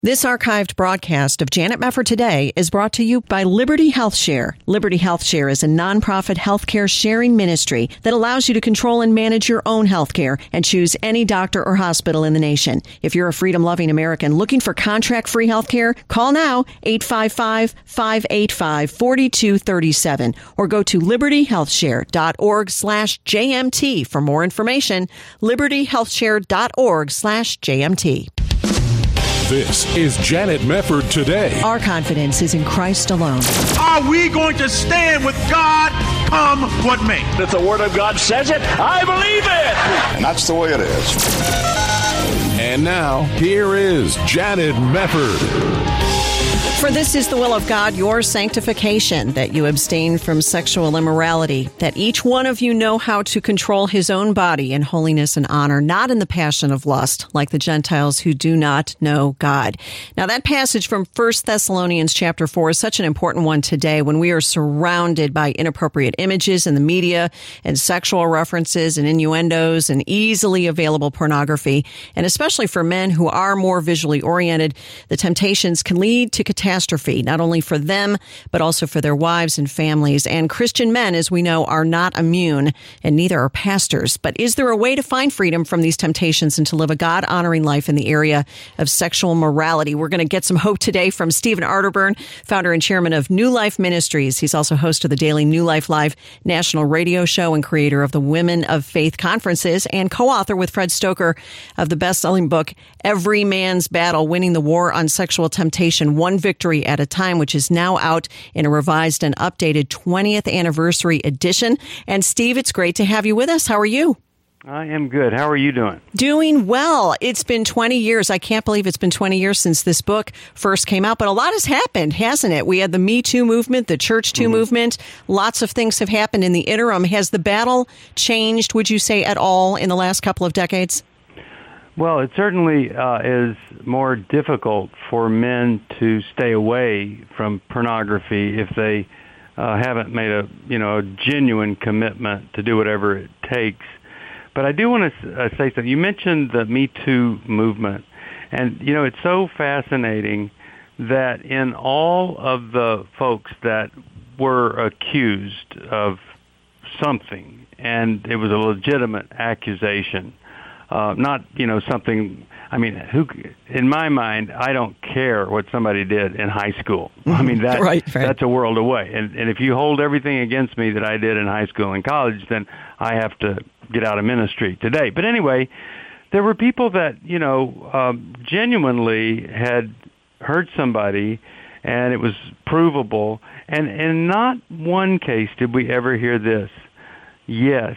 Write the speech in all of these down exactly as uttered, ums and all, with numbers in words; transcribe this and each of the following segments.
This archived broadcast of Janet Mefford Today is brought to you by Liberty HealthShare. Liberty HealthShare is a nonprofit healthcare sharing ministry that allows you to control and manage your own healthcare and choose any doctor or hospital in the nation. If you're a freedom-loving American looking for contract-free healthcare, call now eight five five, five eight five, four two three seven or go to libertyhealthshare.org slash JMT for more information. libertyhealthshare.org slash JMT. This is Janet Mefford Today. Our confidence is in Christ alone. Are we going to stand with God come what may? If the Word of God says it, I believe it. And that's the way it is. And now, here is Janet Mefford. For this is the will of God, your sanctification, that you abstain from sexual immorality, that each one of you know how to control his own body in holiness and honor, not in the passion of lust, like the Gentiles who do not know God. Now, that passage from First Thessalonians chapter four is such an important one today when we are surrounded by inappropriate images in the media and sexual references and innuendos and easily available pornography. And especially for men who are more visually oriented, the temptations can lead to catastrophe. Catastrophe, not only for them, but also for their wives and families. And Christian men, as we know, are not immune, and neither are pastors. But is there a way to find freedom from these temptations and to live a God-honoring life in the area of sexual morality? We're going to get some hope today from Stephen Arterburn, founder and chairman of New Life Ministries. He's also host of the daily New Life Live national radio show and creator of the Women of Faith conferences and co-author with Fred Stoker of the best-selling book, Every Man's Battle, Winning the War on Sexual Temptation, One Victory at a Time, which is now out in a revised and updated twentieth anniversary edition. And Steve, it's great to have you with us. How are you? I am good. How are you doing? Doing well. It's been twenty years. I can't believe it's been twenty years since this book first came out, but a lot has happened, hasn't it? We had the Me Too movement, the Church Too mm-hmm. movement. Lots of things have happened in the interim. Has the battle changed, would you say, at all in the last couple of decades? Well, it certainly uh, is more difficult for men to stay away from pornography if they uh, haven't made a, you know, a genuine commitment to do whatever it takes. But I do want to uh, say something. You mentioned the Me Too movement, and, you know, it's so fascinating that in all of the folks that were accused of something, and it was a legitimate accusation, Uh, not, you know, something, I mean, who? In my mind, I don't care what somebody did in high school. I mean, that, right, right. that's a world away. And, and if you hold everything against me that I did in high school and college, then I have to get out of ministry today. But anyway, there were people that, you know, um, genuinely had hurt somebody, and it was provable. And in not one case did we ever hear this. Yes,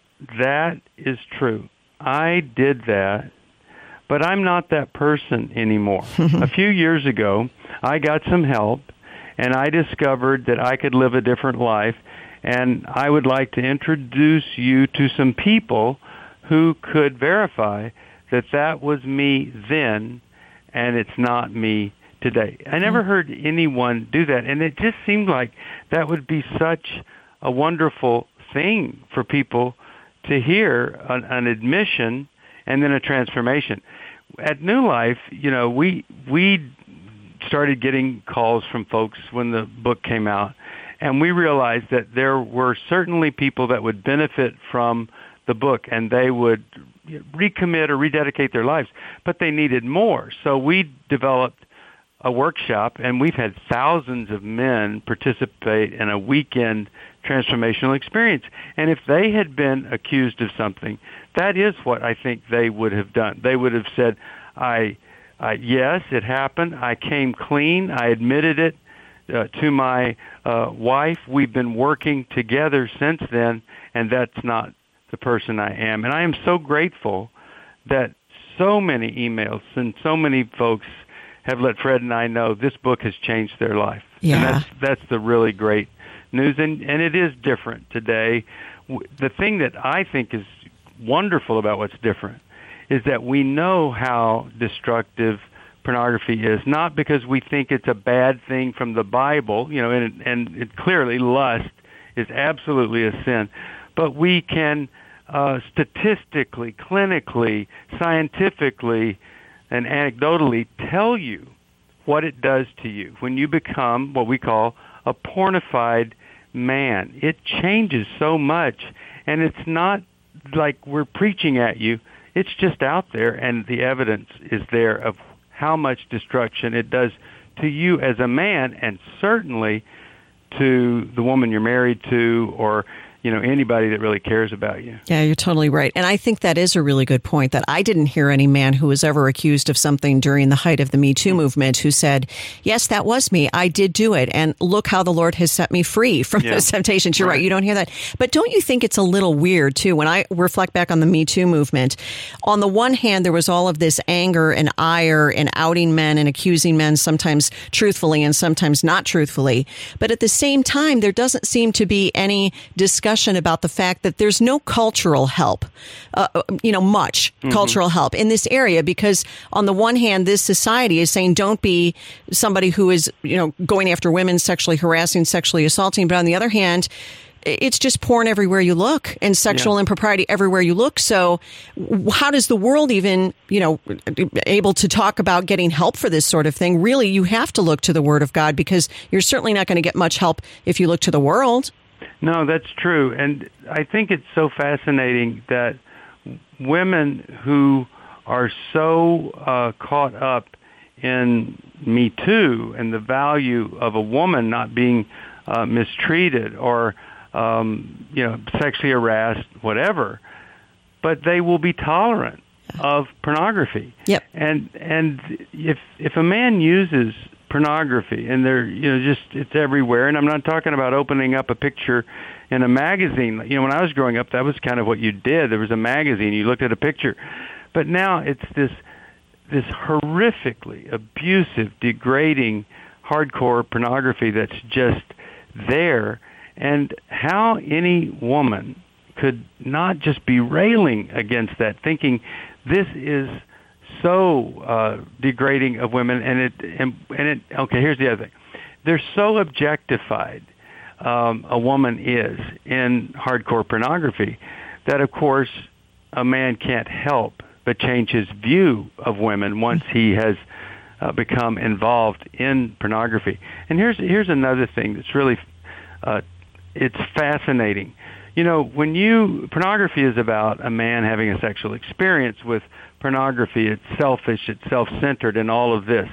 that is true. I did that, but I'm not that person anymore. A few years ago, I got some help, and I discovered that I could live a different life, and I would like to introduce you to some people who could verify that that was me then, and it's not me today. I never heard anyone do that, and it just seemed like that would be such a wonderful thing for people to hear, an, an admission and then a transformation. At New Life, you know, we we started getting calls from folks when the book came out, and we realized that there were certainly people that would benefit from the book, and they would recommit or rededicate their lives, but they needed more. So we developed a workshop, and we've had thousands of men participate in a weekend transformational experience. And if they had been accused of something, that is what I think they would have done. They would have said, I, I yes, it happened. I came clean. I admitted it uh, to my uh, wife. We've been working together since then, and that's not the person I am. And I am so grateful that so many emails and so many folks have let Fred and I know this book has changed their life. Yeah. And that's, that's the really great news, and, and it is different today. The thing that I think is wonderful about what's different is that we know how destructive pornography is, not because we think it's a bad thing from the Bible, you know, and, and it clearly lust is absolutely a sin, but we can uh, statistically, clinically, scientifically and anecdotally tell you what it does to you when you become what we call a pornified man. It changes so much, and it's not like we're preaching at you. It's just out there, and the evidence is there of how much destruction it does to you as a man, and certainly to the woman you're married to, or you know, anybody that really cares about you. Yeah, you're totally right. And I think that is a really good point, that I didn't hear any man who was ever accused of something during the height of the Me Too movement who said, yes, that was me. I did do it. And look how the Lord has set me free from yeah. those temptations. You're right. right. You don't hear that. But don't you think it's a little weird, too, when I reflect back on the Me Too movement? On the one hand, there was all of this anger and ire and outing men and accusing men, sometimes truthfully and sometimes not truthfully. But at the same time, there doesn't seem to be any discussion about the fact that there's no cultural help, uh, you know, much mm-hmm. cultural help in this area, because on the one hand, this society is saying don't be somebody who is, you know, going after women, sexually harassing, sexually assaulting. But on the other hand, it's just porn everywhere you look and sexual yeah. impropriety everywhere you look. So how does the world even, you know, able to talk about getting help for this sort of thing? Really, you have to look to the Word of God, because you're certainly not going to get much help if you look to the world. No, that's true. And I think it's so fascinating that women who are so uh, caught up in Me Too and the value of a woman not being uh, mistreated or, um, you know, sexually harassed, whatever, but they will be tolerant of pornography. Yep. And and if if a man uses pornography, and they're, you know, just, it's everywhere. And I'm not talking about opening up a picture in a magazine. You know, when I was growing up, that was kind of what you did. There was a magazine, you looked at a picture. But now it's this this horrifically abusive, degrading, hardcore pornography that's just there. And how any woman could not just be railing against that, thinking this is so uh, degrading of women, and it and, and it. Okay, here's the other thing: they're so objectified. Um, a woman is in hardcore pornography that, of course, a man can't help but change his view of women once he has uh, become involved in pornography. And here's here's another thing that's really uh, it's fascinating. You know, when you pornography is about a man having a sexual experience with pornography. It's selfish, it's self-centered, and all of this.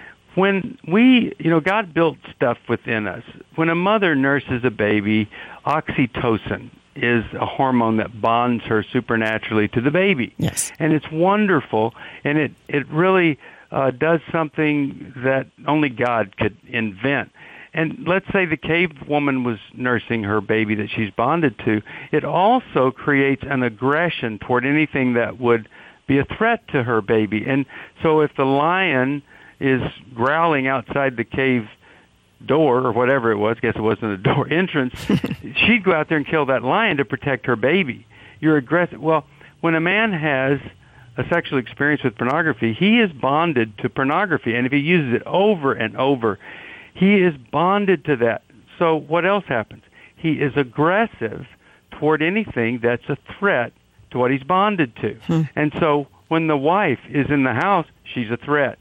When we, you know, God built stuff within us. When a mother nurses a baby, oxytocin is a hormone that bonds her supernaturally to the baby. Yes. And it's wonderful, and it, it really uh, does something that only God could invent. And let's say the cave woman was nursing her baby that she's bonded to. It also creates an aggression toward anything that would be a threat to her baby. And so if the lion is growling outside the cave door or whatever it was, I guess it wasn't a door entrance, she'd go out there and kill that lion to protect her baby. You're aggressive. Well, when a man has a sexual experience with pornography, he is bonded to pornography. And if he uses it over and over, he is bonded to that. So what else happens? He is aggressive toward anything that's a threat to what he's bonded to. Hmm. And so when the wife is in the house, she's a threat.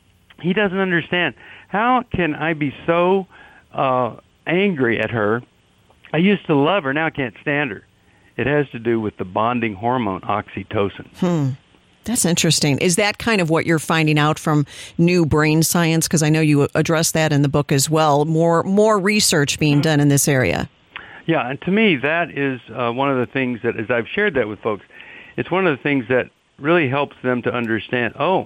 He doesn't understand. How can I be so uh, angry at her? I used to love her, now I can't stand her. It has to do with the bonding hormone, oxytocin. Hmm. That's interesting. Is that kind of what you're finding out from new brain science? Because I know you address that in the book as well. More more research being done in this area. Yeah, and to me, that is uh, one of the things that, as I've shared that with folks, it's one of the things that really helps them to understand, oh,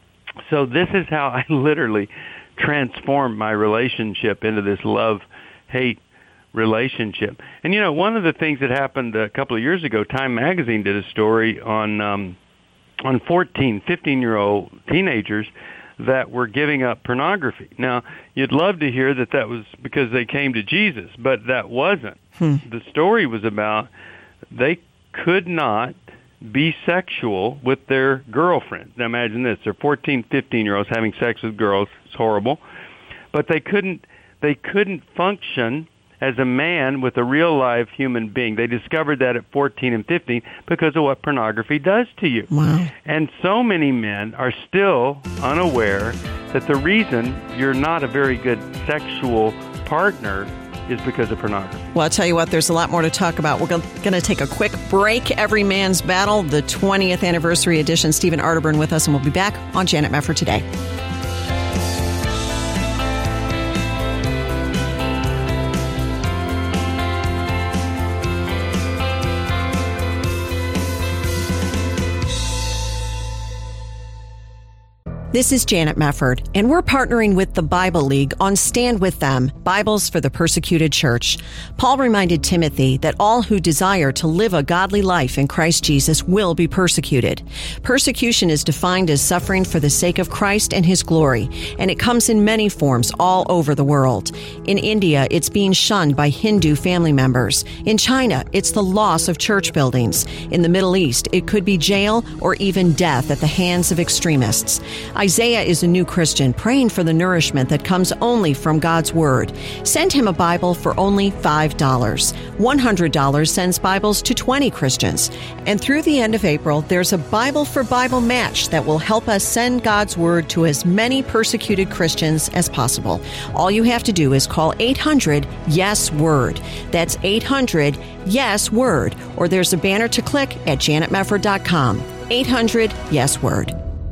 so this is how I literally transformed my relationship into this love-hate relationship. And, you know, one of the things that happened a couple of years ago, Time Magazine did a story on um, on fourteen, fifteen-year-old teenagers that were giving up pornography. Now, you'd love to hear that that was because they came to Jesus, but that wasn't. Hmm. The story was about they could not be sexual with their girlfriends. Now, imagine this. They're fourteen, fifteen-year-olds having sex with girls. It's horrible. But they couldn't they couldn't function as a man with a real-life human being. They discovered that at fourteen and fifteen because of what pornography does to you. Wow. And so many men are still unaware that the reason you're not a very good sexual partner is because of pornography. Well, I'll tell you what, there's a lot more to talk about. We're going to take a quick break. Every Man's Battle, the twentieth anniversary edition. Stephen Arterburn with us, and we'll be back on Janet Mefford Today. This is Janet Mefford, and we're partnering with the Bible League on Stand With Them, Bibles for the Persecuted Church. Paul reminded Timothy that all who desire to live a godly life in Christ Jesus will be persecuted. Persecution is defined as suffering for the sake of Christ and His glory, and it comes in many forms all over the world. In India, it's being shunned by Hindu family members. In China, it's the loss of church buildings. In the Middle East, it could be jail or even death at the hands of extremists. Isaiah is a new Christian praying for the nourishment that comes only from God's Word. Send him a Bible for only five dollars. one hundred dollars sends Bibles to twenty Christians. And through the end of April, there's a Bible for Bible match that will help us send God's Word to as many persecuted Christians as possible. All you have to do is call eight hundred yes word. That's eight hundred yes word. Or there's a banner to click at janet mefford dot com. eight hundred yes word.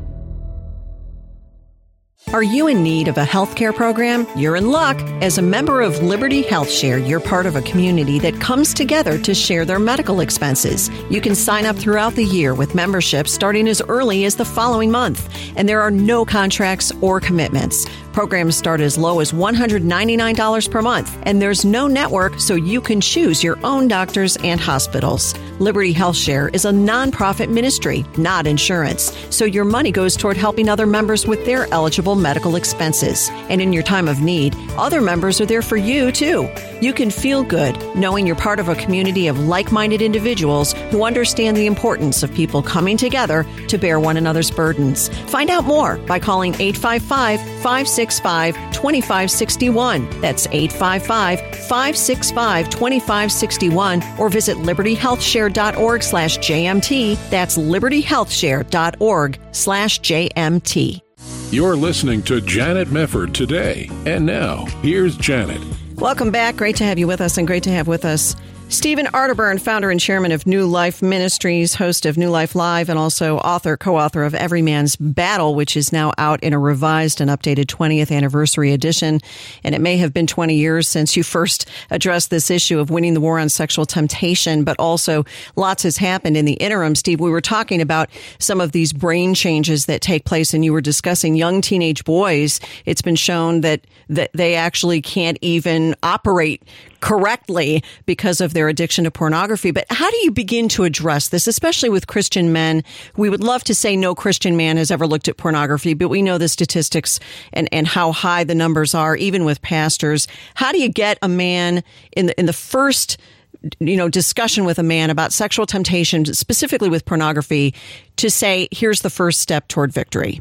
Are you in need of a healthcare program? You're in luck. As a member of Liberty Health Share, you're part of a community that comes together to share their medical expenses. You can sign up throughout the year with membership starting as early as the following month, and there are no contracts or commitments. Programs start as low as one hundred ninety-nine dollars per month, and there's no network, so you can choose your own doctors and hospitals. Liberty Health Share is a nonprofit ministry, not insurance, so your money goes toward helping other members with their eligible medical expenses. And in your time of need, other members are there for you, too. You can feel good knowing you're part of a community of like-minded individuals who understand the importance of people coming together to bear one another's burdens. Find out more by calling eight five five, five six five, two five six one. That's eight five five, five six five, two five six one, or visit liberty health share dot org slash J M T. That's liberty health share dot org slash J M T. You're listening to Janet Mefford Today. And now, here's Janet. Welcome back. Great to have you with us, and great to have with us Stephen Arterburn, founder and chairman of New Life Ministries, host of New Life Live, and also author, co-author of Every Man's Battle, which is now out in a revised and updated twentieth anniversary edition. And it may have been twenty years since you first addressed this issue of winning the war on sexual temptation, but also lots has happened in the interim. Steve, we were talking about some of these brain changes that take place, and you were discussing young teenage boys. It's been shown that, that they actually can't even operate correctly because of their addiction to pornography. But how do you begin to address this, especially with Christian men? We would love to say no Christian man has ever looked at pornography, but we know the statistics and, and how high the numbers are, even with pastors. How do you get a man in the, in the first, you know, discussion with a man about sexual temptation, specifically with pornography, to say, here's the first step toward victory?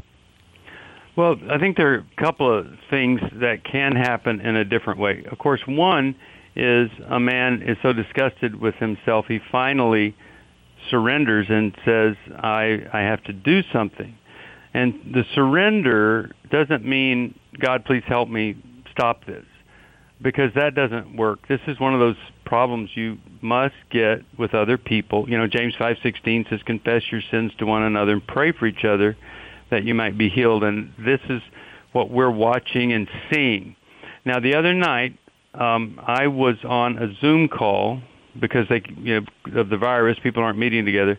Well, I think there are a couple of things that can happen in a different way. Of course, one is a man is so disgusted with himself, he finally surrenders and says, I, I have to do something. And the surrender doesn't mean, God, please help me stop this, because that doesn't work. This is one of those problems you must get with other people. You know, James five sixteen says, confess your sins to one another and pray for each other that you might be healed. And this is what we're watching and seeing. Now, the other night, Um, I was on a Zoom call because they, you know, of the virus, people aren't meeting together.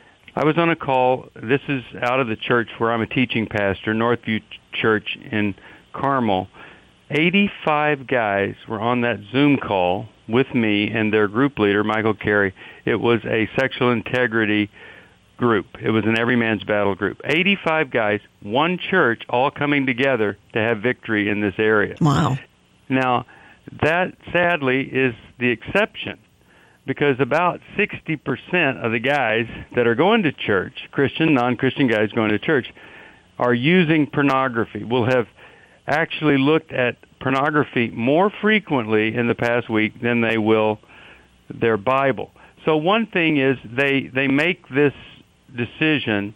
I was on a call. This is out of the church where I'm a teaching pastor, Northview Church in Carmel. eighty-five guys were on that Zoom call with me and their group leader, Michael Carey. It was a sexual integrity group. It was an Every Man's Battle group. eighty-five guys, one church, all coming together to have victory in this area. Wow. Now, that, sadly, is the exception, because about sixty percent of the guys that are going to church, Christian, non-Christian guys going to church, are using pornography, will have actually looked at pornography more frequently in the past week than they will their Bible. So one thing is they they make this decision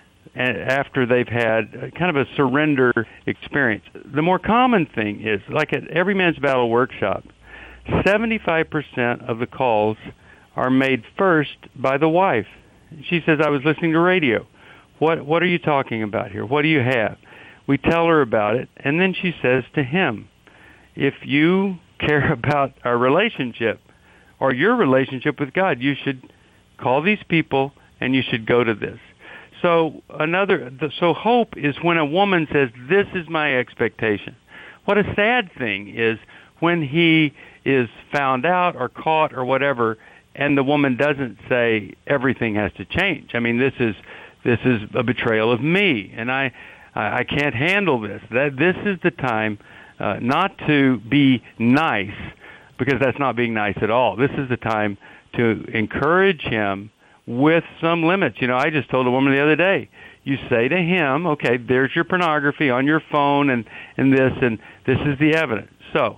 after they've had kind of a surrender experience. The more common thing is, like at Every Man's Battle workshop, seventy-five percent of the calls are made first by the wife. She says, I was listening to radio. What what are you talking about here? What do you have? We tell her about it, and then she says to him, if you care about our relationship or your relationship with God, you should call these people and you should go to this. So another, so hope is when a woman says, this is my expectation. What a sad thing is when he is found out or caught or whatever, and the woman doesn't say everything has to change. I mean, this is this is a betrayal of me, and I I can't handle this. That this is the time uh, not to be nice, because that's not being nice at all. This is the time to encourage him with some limits. You know, I just told a woman the other day, you say to him, okay, there's your pornography on your phone and, and this, and this is the evidence. So,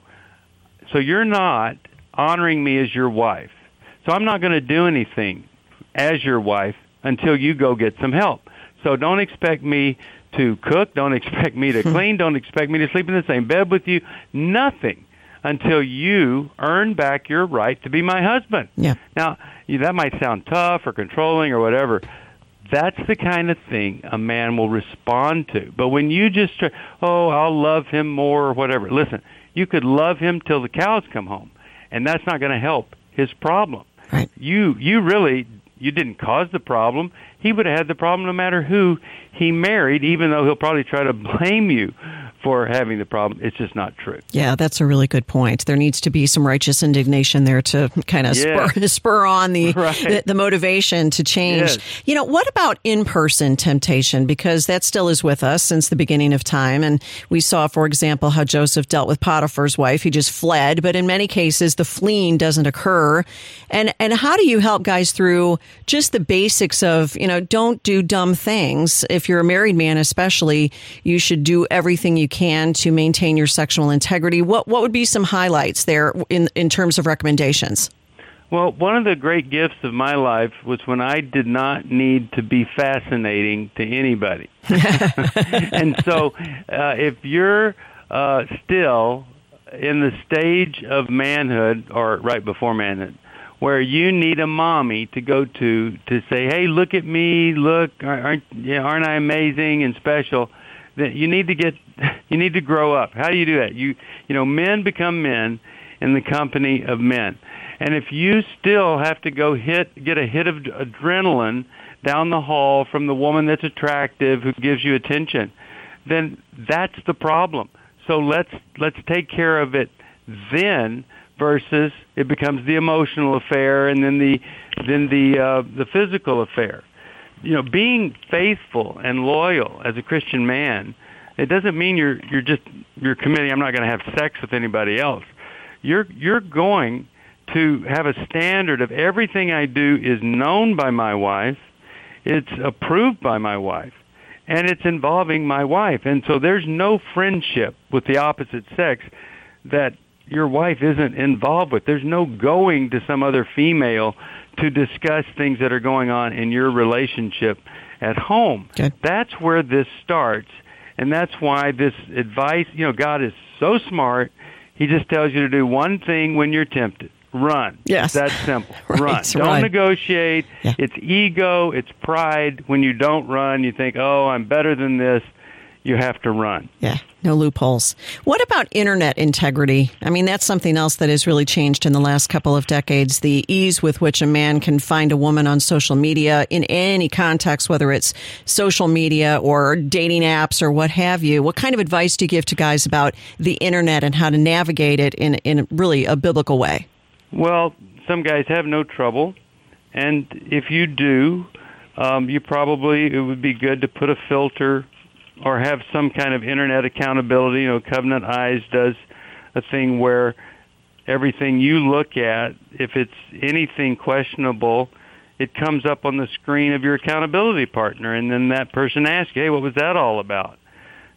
so you're not honoring me as your wife. So I'm not going to do anything as your wife until you go get some help. So don't expect me to cook. Don't expect me to clean. Don't expect me to sleep in the same bed with you. Nothing until you earn back your right to be my husband. Yeah. Now, you, that might sound tough or controlling or whatever. That's the kind of thing a man will respond to. But when you just try, oh, I'll love him more or whatever. Listen, you could love him till the cows come home, and that's not going to help his problem. Right. You, you really, you didn't cause the problem. He would have had the problem no matter who he married, even though he'll probably try to blame you for having the problem. It's just not true. Yeah, that's a really good point. There needs to be some righteous indignation there to kind of yes. spur, spur on the, right. the the motivation to change. Yes. You know, what about in-person temptation? Because that still is with us since the beginning of time. And we saw, for example, how Joseph dealt with Potiphar's wife. He just fled. But in many cases, the fleeing doesn't occur. And, and how do you help guys through just the basics of, you know, don't do dumb things. If you're a married man especially, you should do everything you can to maintain your sexual integrity. What what would be some highlights there in in terms of recommendations? Well, one of the great gifts of my life was when I did not need to be fascinating to anybody. And so uh, if you're uh, still in the stage of manhood, or right before manhood, where you need a mommy to go to to say, hey, look at me, look, aren't, yeah, aren't I amazing and special? That you need to get, you need to grow up. How do you do that? You, you know, men become men in the company of men. And if you still have to go hit, get a hit of adrenaline down the hall from the woman that's attractive who gives you attention, then that's the problem. So let's let's take care of it then, versus it becomes the emotional affair and then the then the uh, the physical affair. You know, being faithful and loyal as a Christian man, it doesn't mean you're you're just you're committing, I'm not going to have sex with anybody else. You're you're going to have a standard of everything I do is known by my wife, it's approved by my wife, and it's involving my wife. And so there's no friendship with the opposite sex that your wife isn't involved with. There's no going to some other female to discuss things that are going on in your relationship at home. Okay. That's where this starts, and that's why this advice, you know, God is so smart, he just tells you to do one thing when you're tempted. Run. Yes. That's simple. Right, Run. Don't right. negotiate. Yeah. It's ego, it's pride. When you don't run, you think, oh, I'm better than this. You have to run. Yeah, no loopholes. What about internet integrity? I mean, that's something else that has really changed in the last couple of decades. The ease with which a man can find a woman on social media in any context, whether it's social media or dating apps or what have you. What kind of advice do you give to guys about the internet and how to navigate it in, in really a biblical way? Well, some guys have no trouble. And if you do, um, you probably, it would be good to put a filter or have some kind of internet accountability. You know, Covenant Eyes does a thing where everything you look at, if it's anything questionable, it comes up on the screen of your accountability partner, and then that person asks you, hey, what was that all about?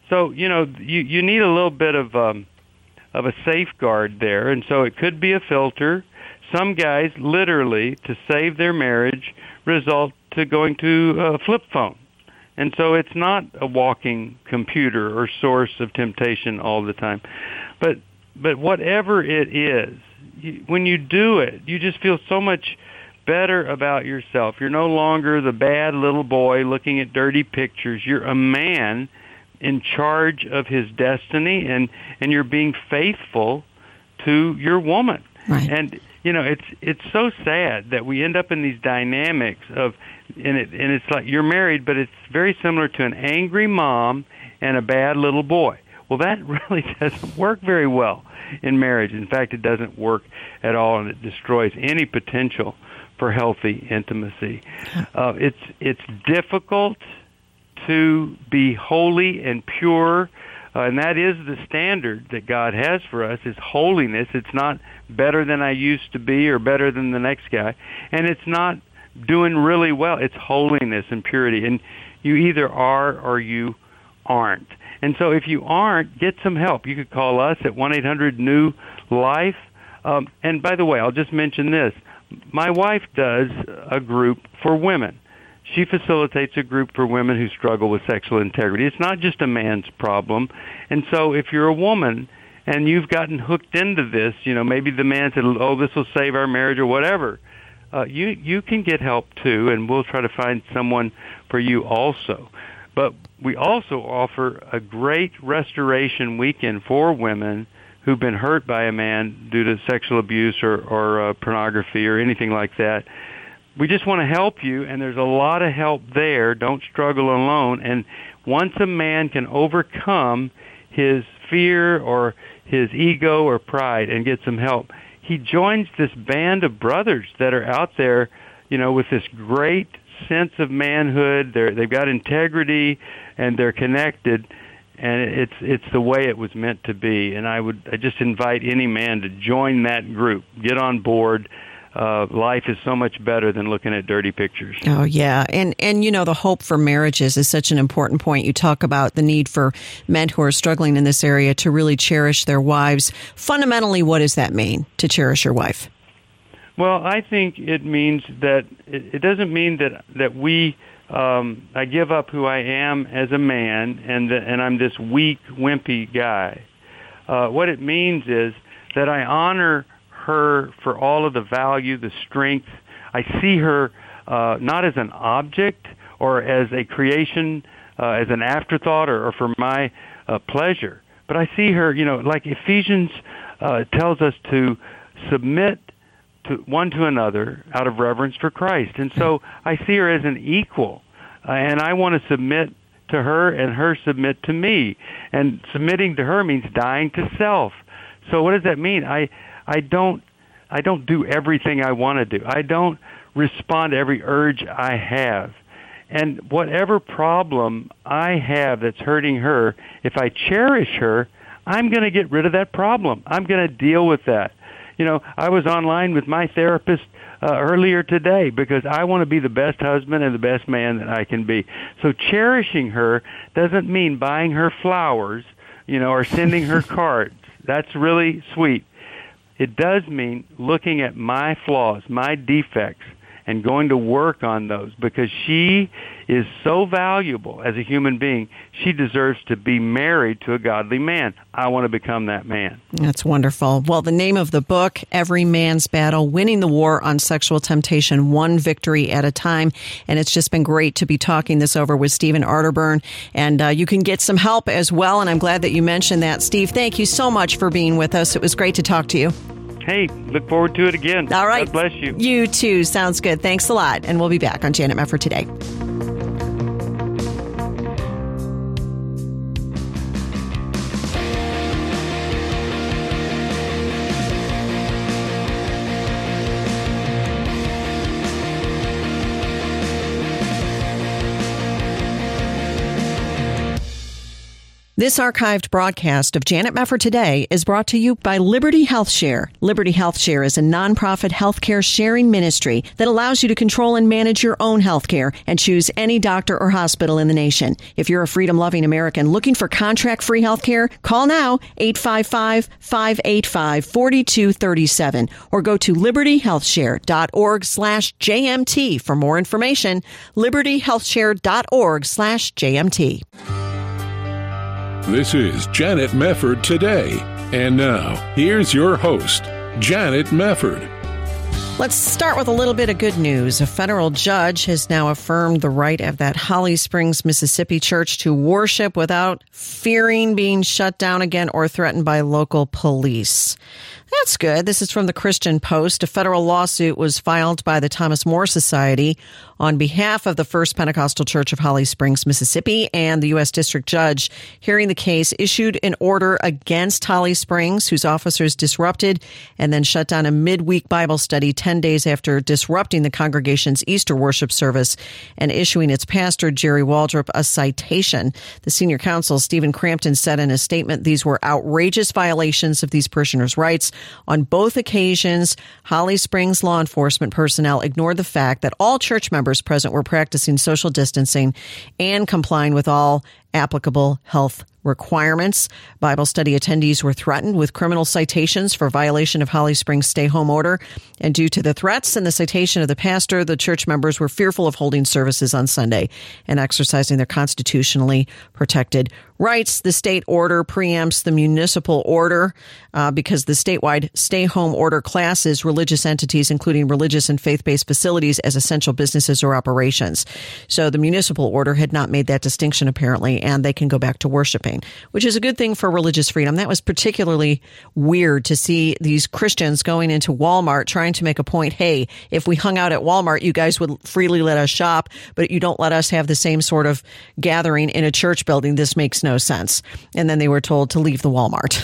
So, you know, you, you need a little bit of um, of a safeguard there, and so it could be a filter. Some guys, literally, to save their marriage, result to going to a flip phone. And so it's not a walking computer or source of temptation all the time. But but whatever it is, you, when you do it, you just feel so much better about yourself. You're no longer the bad little boy looking at dirty pictures. You're a man in charge of his destiny, and, and you're being faithful to your woman. Right. And, you know, it's it's so sad that we end up in these dynamics of, and, it, and it's like you're married, but it's very similar to an angry mom and a bad little boy. Well, that really doesn't work very well in marriage. In fact, it doesn't work at all, and it destroys any potential for healthy intimacy. Uh, it's it's difficult to be holy and pure, uh, and that is the standard that God has for us, is holiness. It's not better than I used to be or better than the next guy, and it's not doing really well. It's holiness and purity, and you either are or you aren't. And so if you aren't, get some help. You could call us at one eight hundred new life. Um, and by the way, I'll just mention this. My wife does a group for women. She facilitates a group for women who struggle with sexual integrity. It's not just a man's problem. And so if you're a woman and you've gotten hooked into this, you know, maybe the man said, oh, this will save our marriage or whatever, uh, you, you can get help too, and we'll try to find someone for you also. But we also offer a great restoration weekend for women who've been hurt by a man due to sexual abuse or, or uh, pornography or anything like that. We just want to help you, and there's a lot of help there. Don't struggle alone. And once a man can overcome his fear or his ego or pride and get some help, he joins this band of brothers that are out there, you know, with this great sense of manhood. They're, they've got integrity, and they're connected. And it's it's the way it was meant to be. And I would I just invite any man to join that group. Get on board. Uh, life is so much better than looking at dirty pictures. Oh, yeah. And, and you know, the hope for marriages is such an important point. You talk about the need for men who are struggling in this area to really cherish their wives. Fundamentally, what does that mean, to cherish your wife? Well, I think it means that it, it doesn't mean that, that we... Um, I give up who I am as a man, and the, and I'm this weak, wimpy guy. Uh, what it means is that I honor her for all of the value, the strength. I see her uh, not as an object or as a creation, uh, as an afterthought or, or for my uh, pleasure, but I see her, you know, like Ephesians uh, tells us to submit to one to another out of reverence for Christ. And so I see her as an equal, uh, and I want to submit to her and her submit to me. And submitting to her means dying to self. So what does that mean? I I don't I don't do everything I want to do. I don't respond to every urge I have. And whatever problem I have that's hurting her, if I cherish her, I'm going to get rid of that problem. I'm going to deal with that. You know, I was online with my therapist uh, earlier today because I want to be the best husband and the best man that I can be. So cherishing her doesn't mean buying her flowers, you know, or sending her cards. That's really sweet. It does mean looking at my flaws, my defects, and going to work on those, because she is so valuable as a human being. She deserves to be married to a godly man. I want to become that man. That's wonderful. Well, the name of the book, Every Man's Battle, Winning the War on Sexual Temptation, One Victory at a Time. And it's just been great to be talking this over with Stephen Arterburn. And uh, you can get some help as well. And I'm glad that you mentioned that. Steve, thank you so much for being with us. It was great to talk to you. Hey, look forward to it again. All right. God bless you. You too. Sounds good. Thanks a lot. And we'll be back on Janet Mefford Today. This archived broadcast of Janet Mefford Today is brought to you by Liberty Health Share. Liberty Health Share is a nonprofit healthcare sharing ministry that allows you to control and manage your own healthcare and choose any doctor or hospital in the nation. If you're a freedom-loving American looking for contract-free healthcare, call now eight five five, five eight five, four two three seven or go to libertyhealthshare.org slash JMT for more information. libertyhealthshare.org slash JMT. This is Janet Mefford Today. And now, here's your host, Janet Mefford. Let's start with a little bit of good news. A federal judge has now affirmed the right of that Holly Springs, Mississippi church to worship without fearing being shut down again or threatened by local police. That's good. This is from the Christian Post. A federal lawsuit was filed by the Thomas More Society on behalf of the First Pentecostal Church of Holly Springs, Mississippi, and the U S District Judge hearing the case issued an order against Holly Springs, whose officers disrupted and then shut down a midweek Bible study ten days after disrupting the congregation's Easter worship service and issuing its pastor, Jerry Waldrop, a citation. The senior counsel, Stephen Crampton, said in a statement these were outrageous violations of these parishioners' rights. On both occasions, Holly Springs law enforcement personnel ignored the fact that all church members present were practicing social distancing and complying with all applicable health requirements. Bible study attendees were threatened with criminal citations for violation of Holly Springs stay-home order. And due to the threats and the citation of the pastor, the church members were fearful of holding services on Sunday and exercising their constitutionally protected rights. The state order preempts the municipal order uh, because the statewide stay-home order classes religious entities, including religious and faith-based facilities, as essential businesses or operations. So the municipal order had not made that distinction, apparently, and they can go back to worshiping, which is a good thing for religious freedom. That was particularly weird to see these Christians going into Walmart trying to make a point. Hey, if we hung out at Walmart, you guys would freely let us shop, but you don't let us have the same sort of gathering in a church building. This makes no sense. And then they were told to leave the Walmart.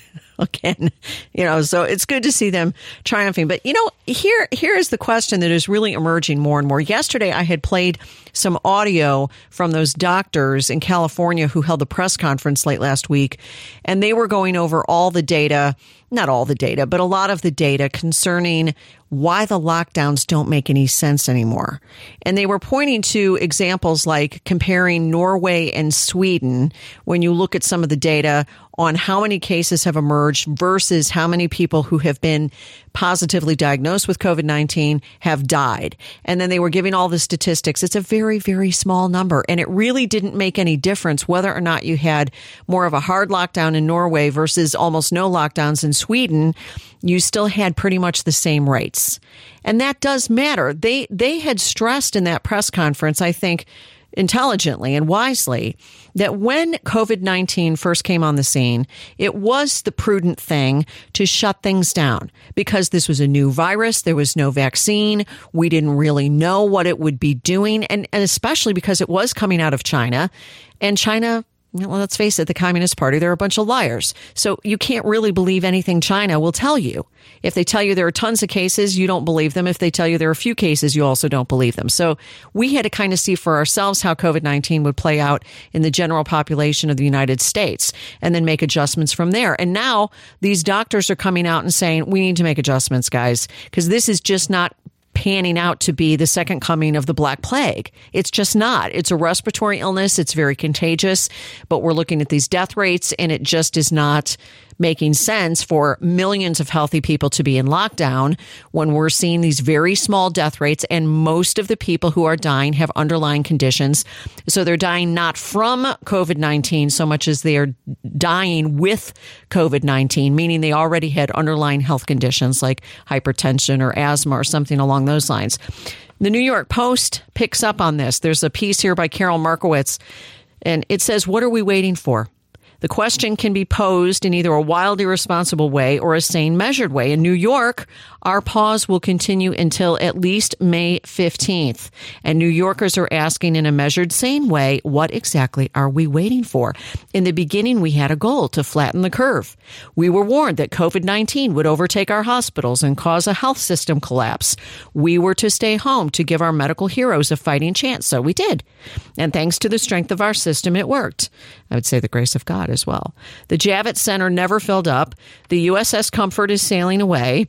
Again, you know, so it's good to see them triumphing. But, you know, here here is the question that is really emerging more and more. Yesterday, I had played some audio from those doctors in California who held a press conference late last week, and they were going over all the data, not all the data, but a lot of the data concerning why the lockdowns don't make any sense anymore. And they were pointing to examples like comparing Norway and Sweden when you look at some of the data on how many cases have emerged versus how many people who have been positively diagnosed with COVID nineteen have died. And then they were giving all the statistics. It's a very, very small number. And it really didn't make any difference whether or not you had more of a hard lockdown in Norway versus almost no lockdowns in Sweden. You still had pretty much the same rates. And that does matter. They they had stressed in that press conference, I think, intelligently and wisely, that when COVID nineteen first came on the scene, it was the prudent thing to shut things down because this was a new virus. There was no vaccine. We didn't really know what it would be doing. And, and especially because it was coming out of China, and China, well, let's face it, the Communist Party, they're a bunch of liars. So you can't really believe anything China will tell you. If they tell you there are tons of cases, you don't believe them. If they tell you there are a few cases, you also don't believe them. So we had to kind of see for ourselves how COVID nineteen would play out in the general population of the United States and then make adjustments from there. And now these doctors are coming out and saying, we need to make adjustments, guys, because this is just not panning out to be the second coming of the Black Plague. It's just not. It's a respiratory illness. It's very contagious, but we're looking at these death rates and it just is not making sense for millions of healthy people to be in lockdown when we're seeing these very small death rates, and most of the people who are dying have underlying conditions. So they're dying not from COVID nineteen so much as they are dying with COVID nineteen, meaning they already had underlying health conditions like hypertension or asthma or something along those lines. The New York Post picks up on this. There's a piece here by Carol Markowitz, and it says, "What are we waiting for? The question can be posed in either a wildly irresponsible way or a sane, measured way. In New York, our pause will continue until at least May fifteenth. And New Yorkers are asking in a measured, sane way, what exactly are we waiting for? In the beginning, we had a goal to flatten the curve. We were warned that COVID nineteen would overtake our hospitals and cause a health system collapse. We were to stay home to give our medical heroes a fighting chance. So we did. And thanks to the strength of our system, it worked. I would say the grace of God as well. The Javits Center never filled up. The U S S Comfort is sailing away.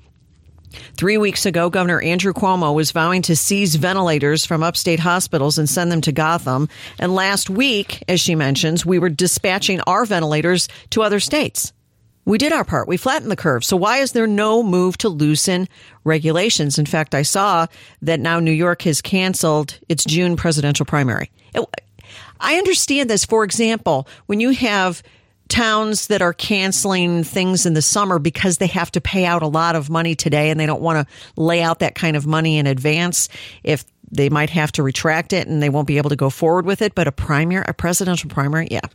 Three weeks ago, Governor Andrew Cuomo was vowing to seize ventilators from upstate hospitals and send them to Gotham. And last week, as she mentions, we were dispatching our ventilators to other states. We did our part. We flattened the curve. So why is there no move to loosen regulations? In fact, I saw that now New York has canceled its June presidential primary. It, I understand this. For example, when you have towns that are canceling things in the summer because they have to pay out a lot of money today and they don't want to lay out that kind of money in advance, if they might have to retract it and they won't be able to go forward with it. But a primary, a presidential primary, yeah.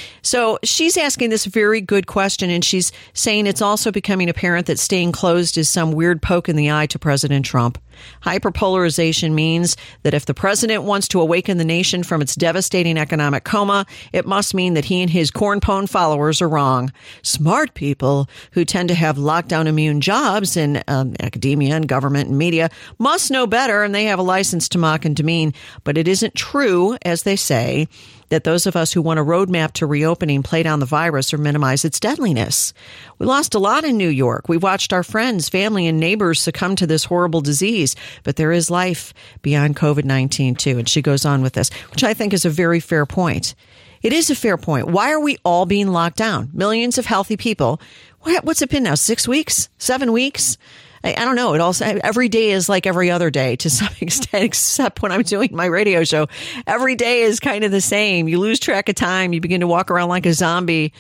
So she's asking this very good question, and she's saying it's also becoming apparent that staying closed is some weird poke in the eye to President Trump. Hyperpolarization means that if the president wants to awaken the nation from its devastating economic coma, it must mean that he and his cornpone followers are wrong. Smart people who tend to have lockdown immune jobs in um, academia and government and media must know better, and they have a license to mock and demean. But it isn't true, as they say, that those of us who want a roadmap to reopening play down the virus or minimize its deadliness. We lost a lot in New York. We watched our friends, family, and neighbors succumb to this horrible disease. But there is life beyond COVID nineteen, too. And she goes on with this, which I think is a very fair point. It is a fair point. Why are we all being locked down? Millions of healthy people. What's it been now? Six weeks? Seven weeks? I, I don't know. It also, every day is like every other day to some extent, except when I'm doing my radio show. Every day is kind of the same. You lose track of time. You begin to walk around like a zombie.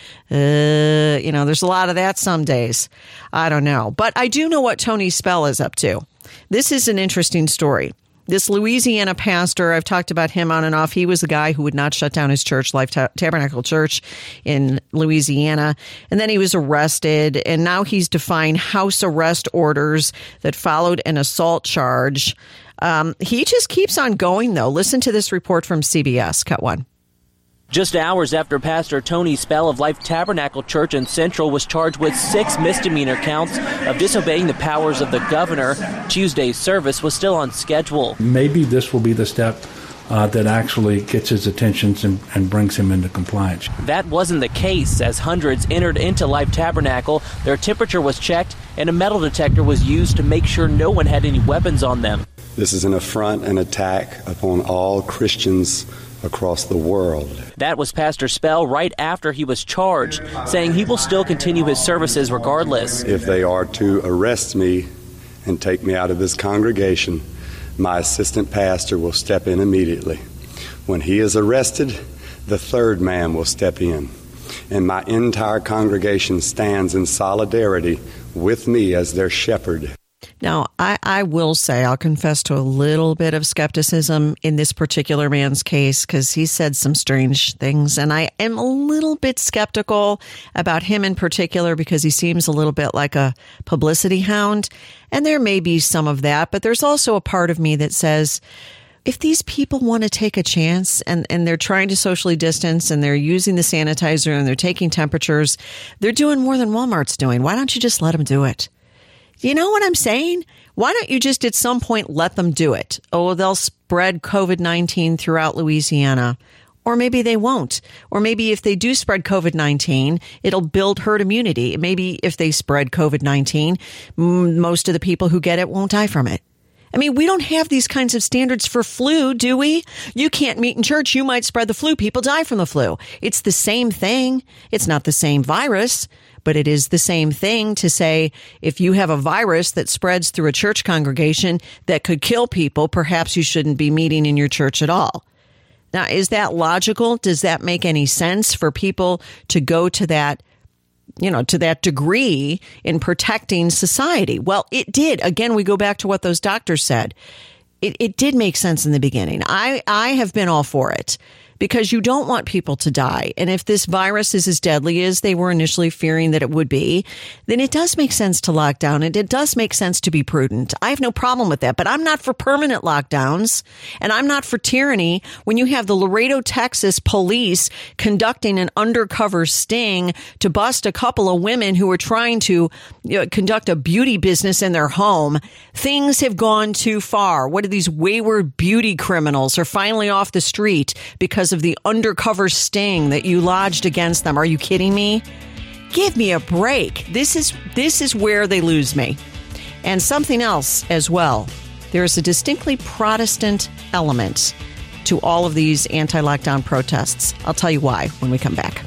Uh, you know, there's a lot of that some days. I don't know. But I do know what Tony Spell is up to. This is an interesting story. This Louisiana pastor, I've talked about him on and off. He was the guy who would not shut down his church, Life Tabernacle Church in Louisiana. And then he was arrested. And now he's defying house arrest orders that followed an assault charge. Um, he just keeps on going, though. Listen to this report from C B S. Cut one. Just hours after Pastor Tony Spell of Life Tabernacle Church in Central was charged with six misdemeanor counts of disobeying the powers of the governor, Tuesday's service was still on schedule. Maybe this will be the step uh, that actually gets his attention and, and brings him into compliance. That wasn't the case. As hundreds entered into Life Tabernacle, their temperature was checked and a metal detector was used to make sure no one had any weapons on them. This is an affront and attack upon all Christians across the world. That was Pastor Spell right after he was charged, saying he will still continue his services regardless. If they are to arrest me and take me out of this congregation, my assistant pastor will step in immediately. When he is arrested, the third man will step in, and my entire congregation stands in solidarity with me as their shepherd. Now, I, I will say, I'll confess to a little bit of skepticism in this particular man's case because he said some strange things. And I am a little bit skeptical about him in particular because he seems a little bit like a publicity hound. And there may be some of that. But there's also a part of me that says, if these people want to take a chance and, and they're trying to socially distance and they're using the sanitizer and they're taking temperatures, they're doing more than Walmart's doing. Why don't you just let them do it? You know what I'm saying? Why don't you just at some point let them do it? Oh, they'll spread COVID nineteen throughout Louisiana. Or maybe they won't. Or maybe if they do spread COVID nineteen, it'll build herd immunity. Maybe if they spread COVID nineteen, most of the people who get it won't die from it. I mean, we don't have these kinds of standards for flu, do we? You can't meet in church. You might spread the flu. People die from the flu. It's the same thing. It's not the same virus. But it is the same thing to say if you have a virus that spreads through a church congregation that could kill people, perhaps you shouldn't be meeting in your church at all. Now, is that logical? Does that make any sense for people to go to that, you know, to that degree in protecting society? Well, it did. Again, we go back to what those doctors said. It, it did make sense in the beginning. I, I have been all for it. because you don't want people to die. And if this virus is as deadly as they were initially fearing that it would be, then it does make sense to lock down, and it does make sense to be prudent. I have no problem with that, but I'm not for permanent lockdowns, and I'm not for tyranny when you have the Laredo, Texas police conducting an undercover sting to bust a couple of women who were trying to you know, conduct a beauty business in their home. Things have gone too far. What are these wayward beauty criminals are finally off the street because of the undercover sting that you lodged against them? Are you kidding me? Give me a break. This is this is where they lose me. And something else as well. There is a distinctly Protestant element to all of these anti-lockdown protests. I'll tell you why when we come back.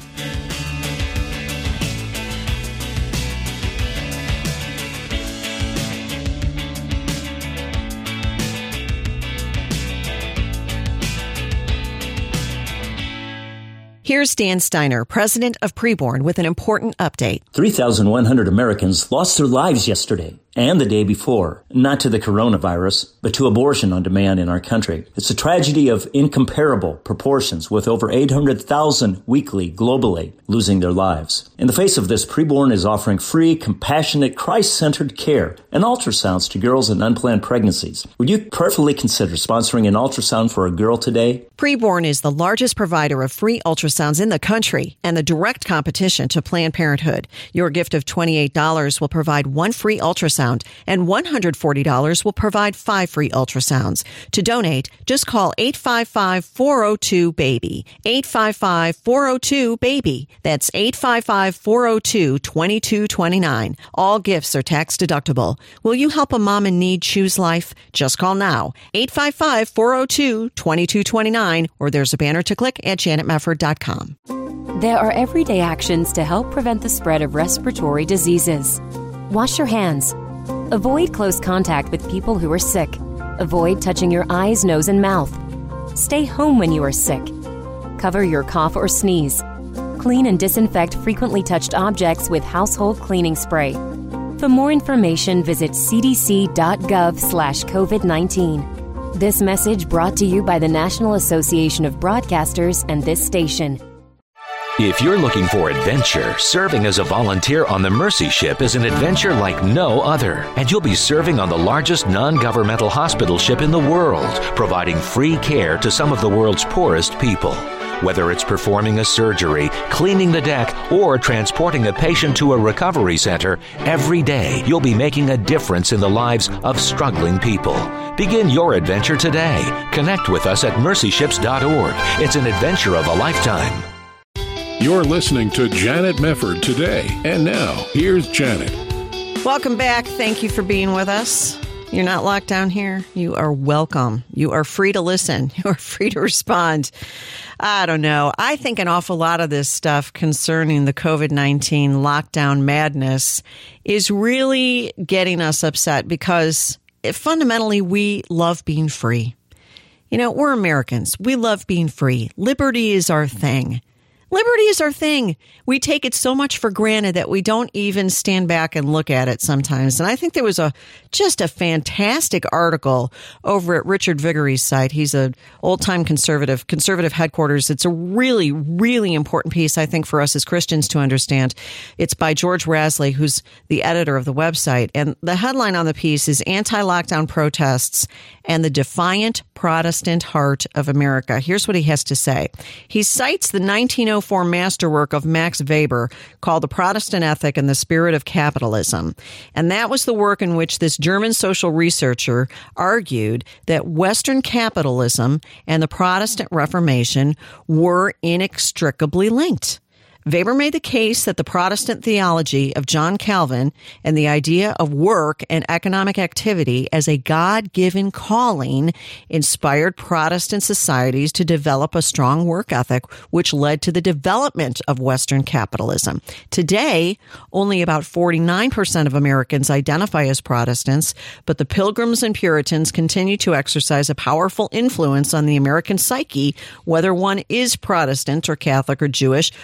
Here's Dan Steiner, president of Preborn, with an important update. three thousand one hundred Americans lost their lives yesterday and the day before, not to the coronavirus, but to abortion on demand in our country. It's a tragedy of incomparable proportions, with over eight hundred thousand weekly globally losing their lives. In the face of this, Preborn is offering free, compassionate, Christ-centered care and ultrasounds to girls in unplanned pregnancies. Would you prayerfully consider sponsoring an ultrasound for a girl today? Preborn is the largest provider of free ultrasounds in the country and the direct competition to Planned Parenthood. Your gift of twenty-eight dollars will provide one free ultrasound, and one hundred forty dollars will provide five free ultrasounds. To donate, just call eight five five, four oh two, BABY. eight five five, four oh two, BABY. That's eight five five, four oh two, two two two nine. All gifts are tax deductible. Will you help a mom in need choose life? Just call now. eight five five, four oh two, two two two nine, or there's a banner to click at janet mefford dot com. There are everyday actions to help prevent the spread of respiratory diseases. Wash your hands. Avoid close contact with people who are sick. Avoid touching your eyes, nose, and mouth. Stay home when you are sick. Cover your cough or sneeze. Clean and disinfect frequently touched objects with household cleaning spray. For more information, visit c d c dot gov slash covid nineteen. This message brought to you by the National Association of Broadcasters and this station. If you're looking for adventure, serving as a volunteer on the Mercy Ship is an adventure like no other. And you'll be serving on the largest non-governmental hospital ship in the world, providing free care to some of the world's poorest people. Whether it's performing a surgery, cleaning the deck, or transporting a patient to a recovery center, every day you'll be making a difference in the lives of struggling people. Begin your adventure today. Connect with us at mercy ships dot org. It's an adventure of a lifetime. You're listening to Janet Mefford today. And now, here's Janet. Welcome back. Thank you for being with us. You're not locked down here. You are welcome. You are free to listen. You are free to respond. I don't know. I think an awful lot of this stuff concerning the covid nineteen lockdown madness is really getting us upset because fundamentally we love being free. You know, we're Americans. We love being free. Liberty is our thing. Liberty is our thing. We take it so much for granted that we don't even stand back and look at it sometimes. And I think there was a just a fantastic article over at Richard Viguery's site. He's a old-time conservative, conservative headquarters. It's a really, really important piece, I think, for us as Christians to understand. It's by George Rasley, who's the editor of the website. And the headline on the piece is Anti-Lockdown Protests and the Defiant Protestant Heart of America. Here's what he has to say. He cites the nineteen oh four masterwork of Max Weber called The Protestant Ethic and the Spirit of Capitalism. And that was the work in which this German social researcher argued that Western capitalism and the Protestant Reformation were inextricably linked. Weber made the case that the Protestant theology of John Calvin and the idea of work and economic activity as a God-given calling inspired Protestant societies to develop a strong work ethic, which led to the development of Western capitalism. Today, only about forty-nine percent of Americans identify as Protestants, but the Pilgrims and Puritans continue to exercise a powerful influence on the American psyche, whether one is Protestant or Catholic or Jewish or has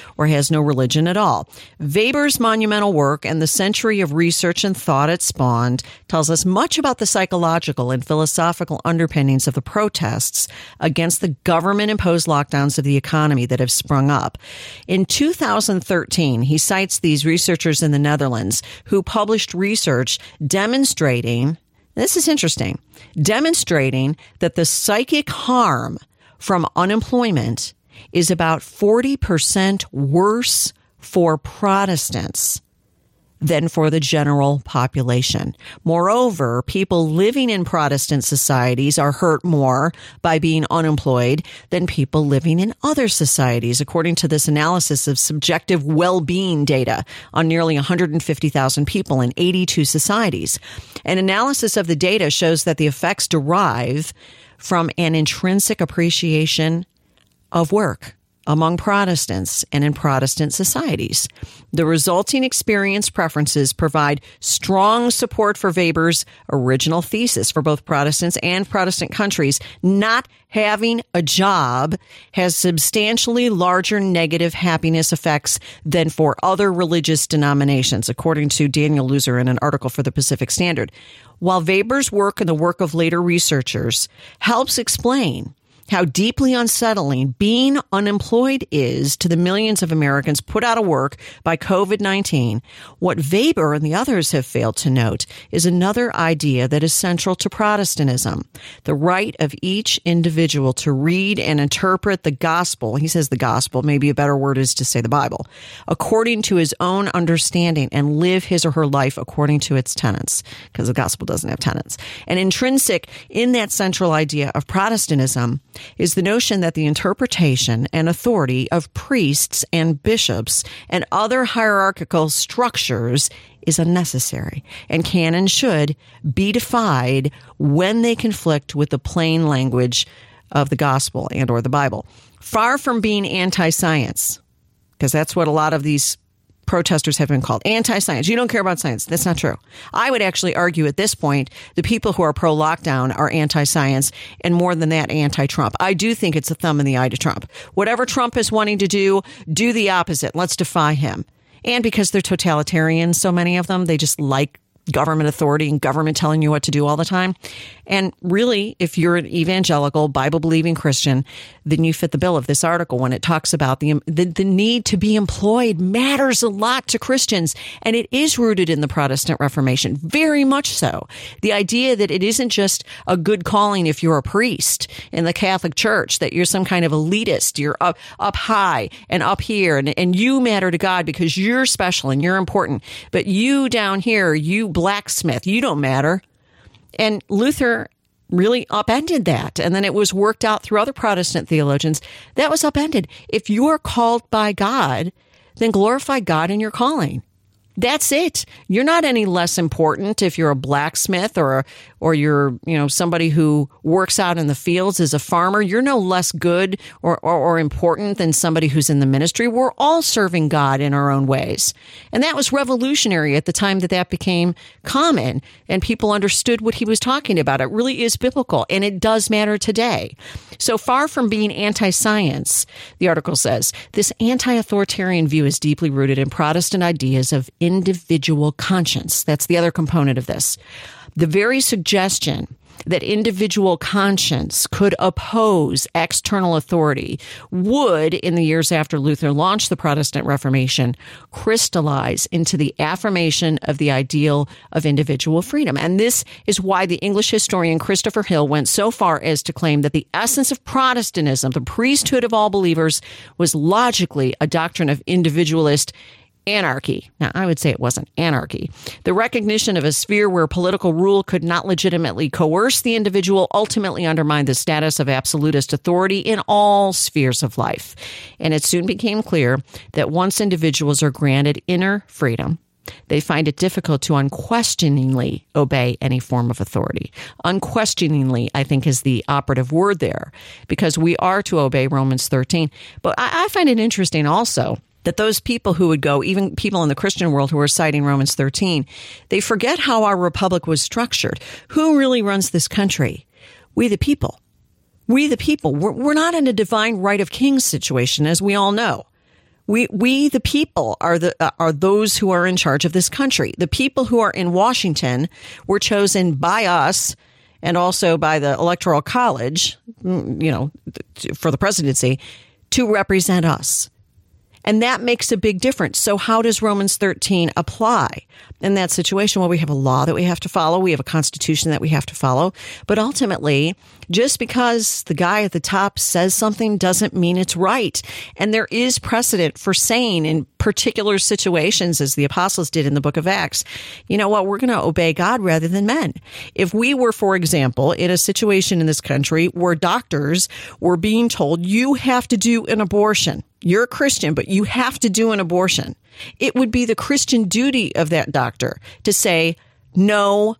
has no religion at all. Weber's monumental work and the century of research and thought it spawned tells us much about the psychological and philosophical underpinnings of the protests against the government-imposed lockdowns of the economy that have sprung up. In two thousand thirteen, he cites these researchers in the Netherlands who published research demonstrating, this is interesting, demonstrating that the psychic harm from unemployment is about forty percent worse for Protestants than for the general population. Moreover, people living in Protestant societies are hurt more by being unemployed than people living in other societies, according to this analysis of subjective well-being data on nearly one hundred fifty thousand people in eighty-two societies. An analysis of the data shows that the effects derive from an intrinsic appreciation of work among Protestants and in Protestant societies. The resulting experience preferences provide strong support for Weber's original thesis for both Protestants and Protestant countries. Not having a job has substantially larger negative happiness effects than for other religious denominations, according to Daniel Luzer in an article for the Pacific Standard. While Weber's work and the work of later researchers helps explain how deeply unsettling being unemployed is to the millions of Americans put out of work by COVID nineteen, what Weber and the others have failed to note is another idea that is central to Protestantism, the right of each individual to read and interpret the gospel. He says the gospel, maybe a better word is to say the Bible, according to his own understanding and live his or her life according to its tenets, because the gospel doesn't have tenets. And intrinsic in that central idea of Protestantism is the notion that the interpretation and authority of priests and bishops and other hierarchical structures is unnecessary and can and should be defied when they conflict with the plain language of the gospel and or the Bible. Far from being anti-science, because that's what a lot of these protesters have been called, anti-science. You don't care about science. That's not true. I would actually argue at this point, the people who are pro-lockdown are anti-science, and more than that, anti-Trump. I do think it's a thumb in the eye to Trump. Whatever Trump is wanting to do, do the opposite. Let's defy him. And because they're totalitarian, so many of them, they just like government authority and government telling you what to do all the time. And really, if you're an evangelical, Bible-believing Christian, then you fit the bill of this article when it talks about the, the the need to be employed matters a lot to Christians. And it is rooted in the Protestant Reformation, very much so. The idea that it isn't just a good calling if you're a priest in the Catholic Church, that you're some kind of elitist, you're up, up high and up here, and, and you matter to God because you're special and you're important. But you down here, you blacksmith, you don't matter. And Luther really upended that. And then it was worked out through other Protestant theologians. That was upended. If you are called by God, then glorify God in your calling. That's it. You're not any less important if you're a blacksmith or or you're, you know, somebody who works out in the fields as a farmer. You're no less good or, or, or important than somebody who's in the ministry. We're all serving God in our own ways. And that was revolutionary at the time that that became common and people understood what he was talking about. It really is biblical, and it does matter today. So far from being anti-science, the article says, this anti-authoritarian view is deeply rooted in Protestant ideas of individual conscience. That's the other component of this. The very suggestion that individual conscience could oppose external authority would, in the years after Luther launched the Protestant Reformation, crystallize into the affirmation of the ideal of individual freedom. And this is why the English historian Christopher Hill went so far as to claim that the essence of Protestantism, the priesthood of all believers, was logically a doctrine of individualist anarchy. Now, I would say it wasn't anarchy. The recognition of a sphere where political rule could not legitimately coerce the individual ultimately undermined the status of absolutist authority in all spheres of life. And it soon became clear that once individuals are granted inner freedom, they find it difficult to unquestioningly obey any form of authority. Unquestioningly, I think, is the operative word there, because we are to obey Romans thirteen. But I, I find it interesting also that those people who would go, even people in the Christian world who are citing Romans thirteen, they forget how our republic was structured. Who really runs this country? We the people. We the people. We're, we're not in a divine right of kings situation, as we all know. We, we, the people, are the uh, are those who are in charge of this country. The people who are in Washington were chosen by us and also by the Electoral College, you know, for the presidency, to represent us. And that makes a big difference. So how does Romans thirteen apply in that situation? Well, we have a law that we have to follow. We have a constitution that we have to follow. But ultimately, just because the guy at the top says something doesn't mean it's right. And there is precedent for saying in particular situations, as the apostles did in the book of Acts, you know what, we're going to obey God rather than men. If we were, for example, in a situation in this country where doctors were being told, you have to do an abortion. You're a Christian, but you have to do an abortion. It would be the Christian duty of that doctor to say, no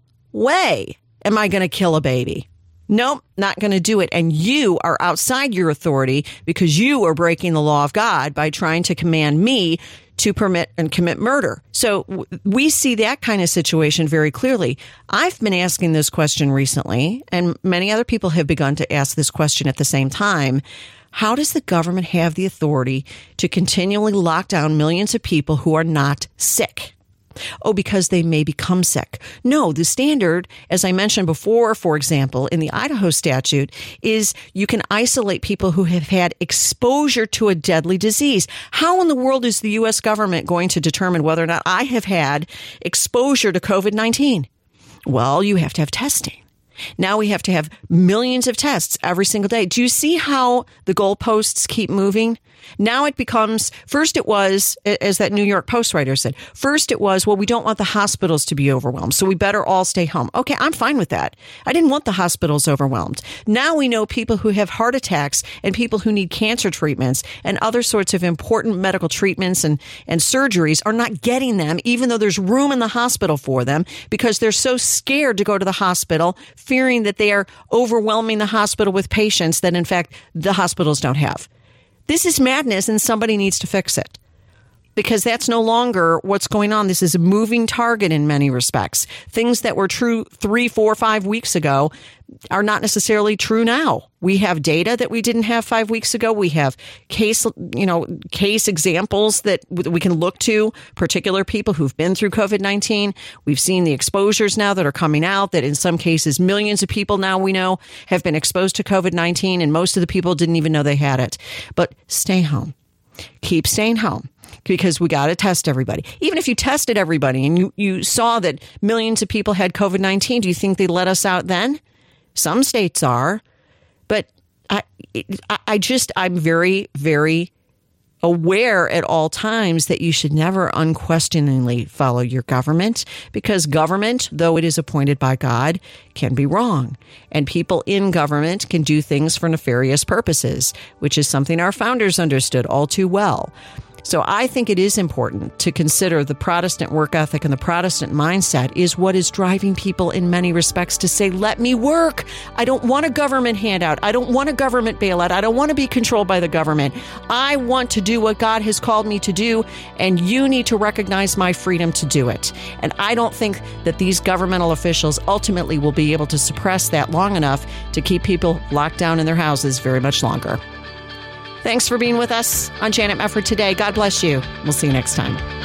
way am I going to kill a baby. Nope, not going to do it. And you are outside your authority because you are breaking the law of God by trying to command me to permit and commit murder. So w- we see that kind of situation very clearly. I've been asking this question recently, and many other people have begun to ask this question at the same time. How does the government have the authority to continually lock down millions of people who are not sick? Oh, because they may become sick. No, the standard, as I mentioned before, for example, in the Idaho statute, is you can isolate people who have had exposure to a deadly disease. How in the world is the U S government going to determine whether or not I have had exposure to COVID nineteen? Well, you have to have testing. Now we have to have millions of tests every single day. Do you see how the goalposts keep moving? Now it becomes, first it was, as that New York Post writer said, first it was, well, we don't want the hospitals to be overwhelmed, so we better all stay home. Okay, I'm fine with that. I didn't want the hospitals overwhelmed. Now we know people who have heart attacks and people who need cancer treatments and other sorts of important medical treatments and, and surgeries are not getting them, even though there's room in the hospital for them, because they're so scared to go to the hospital, fearing that they are overwhelming the hospital with patients that, in fact, the hospitals don't have. This is madness, and somebody needs to fix it, because that's no longer what's going on. This is a moving target in many respects. Things that were true three, four, five weeks ago are not necessarily true now. We have data that we didn't have five weeks ago. We have case, you know, case examples that we can look to, particular people who've been through COVID nineteen. We've seen the exposures now that are coming out, that in some cases, millions of people now we know have been exposed to COVID nineteen, and most of the people didn't even know they had it. But stay home. Keep staying home, because we got to test everybody. Even if you tested everybody and you, you saw that millions of people had COVID nineteen, do you think they'd let us out then? Some states are. But I, I just, I'm very, very aware at all times that you should never unquestioningly follow your government, because government, though it is appointed by God, can be wrong. And people in government can do things for nefarious purposes, which is something our founders understood all too well. So I think it is important to consider the Protestant work ethic and the Protestant mindset is what is driving people in many respects to say, let me work. I don't want a government handout. I don't want a government bailout. I don't want to be controlled by the government. I want to do what God has called me to do, and you need to recognize my freedom to do it. And I don't think that these governmental officials ultimately will be able to suppress that long enough to keep people locked down in their houses very much longer. Thanks for being with us on Janet Mefford today. God bless you. We'll see you next time.